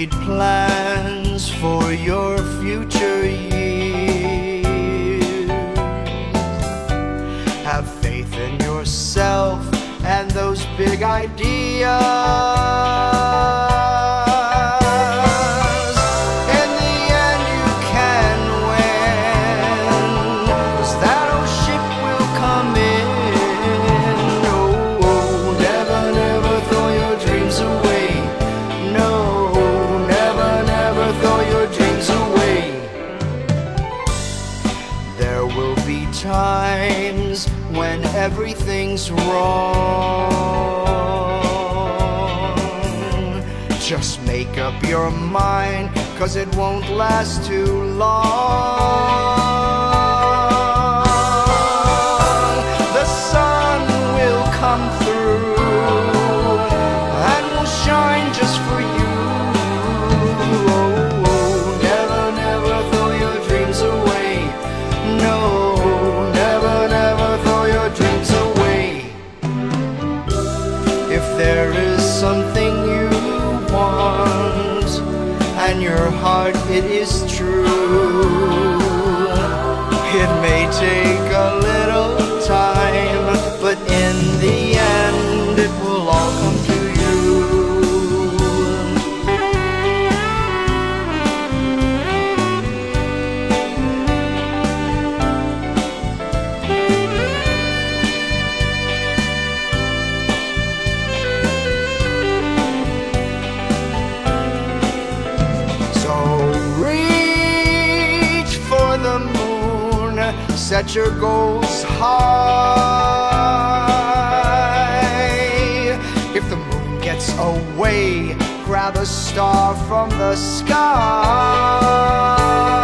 made plans for your future years. Have faith in yourself and those big ideas. In the end you can win, 'cause that old ship will come in. No, never, never throw your dreams away. No, never, never throw your dreams away. There will be times when everything's wrong. Just make up your mind, 'cause it won't last too long. The sun will come through and will shine just for you. Oh, never, never throw your dreams away. No, never, never throw your dreams away. If there is something you want and your heart it is true, it may take a little time, but in the end it will all come to you. Set your goals high. If the moon gets away, grab a star from the sky.